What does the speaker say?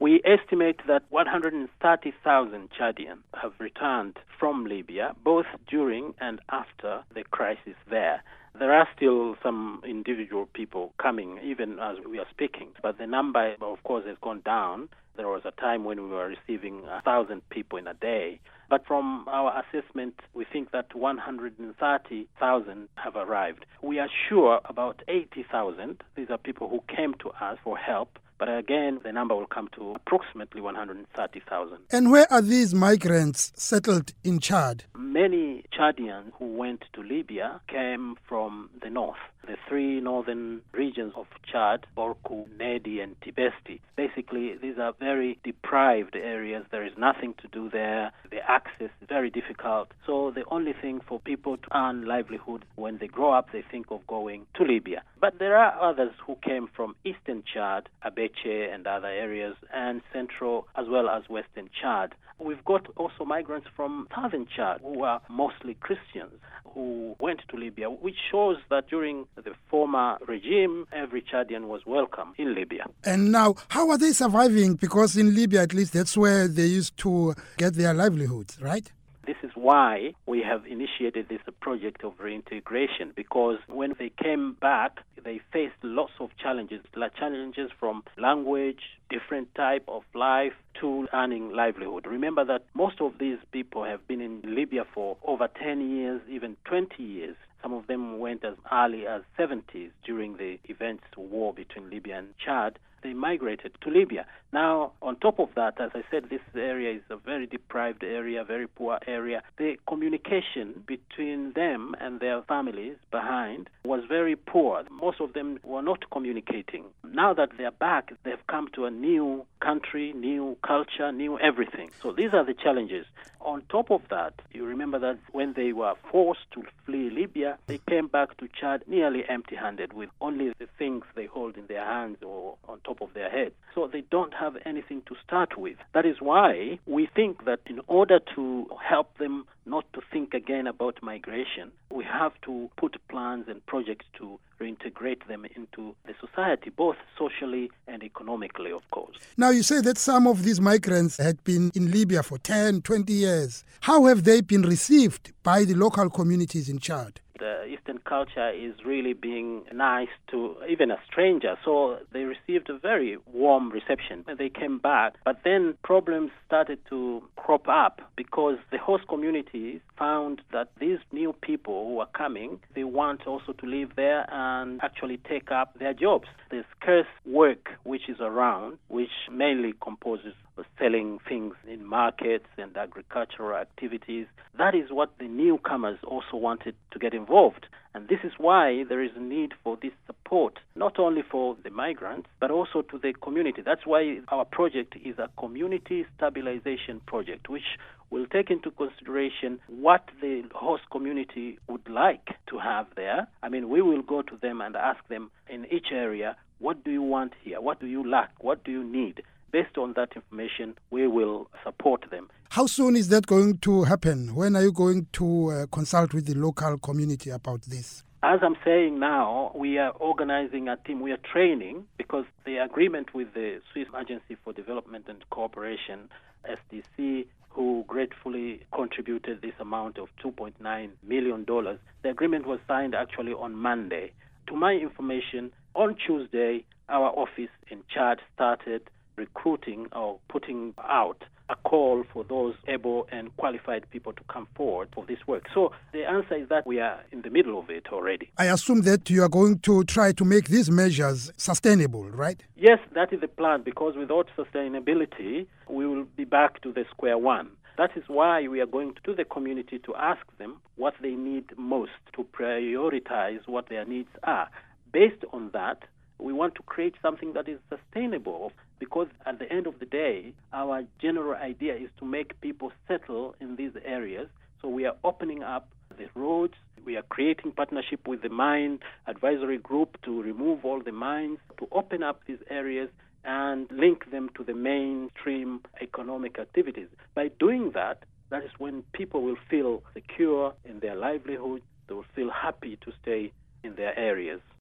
We estimate that 130,000 Chadians have returned from Libya, both during and after the crisis there. There are still some individual people coming, even as we are speaking, but the number, of course, has gone down. There was a time when we were receiving 1,000 people in a day. But from our assessment, we think that 130,000 have arrived. We are sure about 80,000. These are people who came to us for help. But again, the number will come to approximately 130,000. And where are these migrants settled in Chad? Many Chadians who went to Libya came from the north. The three northern regions of Chad, Borku, Nedi, and Tibesti. Basically, these are very deprived areas. There is nothing to do there. The access is very difficult. So the only thing for people to earn livelihood when they grow up, they think of going to Libya. But there are others who came from eastern Chad, Abeche and other areas, and central as well as western Chad. We've got also migrants from southern Chad who are mostly Christians who went to Libya, which shows that during the former regime, every Chadian was welcome in Libya. And now, how are they surviving? Because in Libya, at least, that's where they used to get their livelihoods, right? This is why we have initiated this project of reintegration, because when they came back, they faced lots of challenges, like challenges from language, different type of life, to earning livelihood. Remember that most of these people have been in Libya for over 10 years, even 20 years. Some of them went as early as 70s during the events war between Libya and Chad. They migrated to Libya. Now, on top of that, as I said, this area is a very deprived area, very poor area. The communication between them and their families behind was very poor. Most of them were not communicating. Now that they're back, they've come to a new country, new culture, new everything. So these are the challenges. On top of that, you remember that when they were forced to flee Libya, they came back to Chad nearly empty-handed with only the things they hold in their hands or on top of their head. So they don't have anything to start with. That is why we think that in order to help them not to think again about migration, we have to put plans and projects to reintegrate them into the society, both socially and economically, of course. Now, you say that some of these migrants had been in Libya for 10, 20 years. How have they been received by the local communities in Chad? The Eastern culture is really being nice to even a stranger, so they received a very warm reception when they came back. But then problems started to crop up because the host communities found that these new people who are coming, they want also to live there and actually take up their jobs. The scarce work which is around, which mainly composes of selling things in markets and agricultural activities, that is what the newcomers also wanted to get involved. And this is why there is a need for this support, not only for the migrants, but also to the community. That's why our project is a community stabilization project, which will take into consideration what the host community would like to have there. I mean, we will go to them and ask them in each area, what do you want here? What do you lack? What do you need? Based on that information, we will support them. How soon is that going to happen? When are you going to consult with the local community about this? As I'm saying now, we are organizing a team. We are training because the agreement with the Swiss Agency for Development and Cooperation, SDC, who gratefully contributed this amount of $2.9 million, the agreement was signed actually on Monday. To my information, on Tuesday, our office in Chad started recruiting or putting out a call for those able and qualified people to come forward for this work. So the answer is that we are in the middle of it already. I assume that you are going to try to make these measures sustainable, right? Yes, that is the plan, because without sustainability, we will be back to the square one. That is why we are going to the community to ask them what they need most, to prioritize what their needs are. Based on that, we want to create something that is sustainable, because at the end of the day, our general idea is to make people settle in these areas. So we are opening up the roads. We are creating partnership with the mine advisory group to remove all the mines, to open up these areas and link them to the mainstream economic activities. By doing that, that is when people will feel secure in their livelihood. They will feel happy to stay in their areas.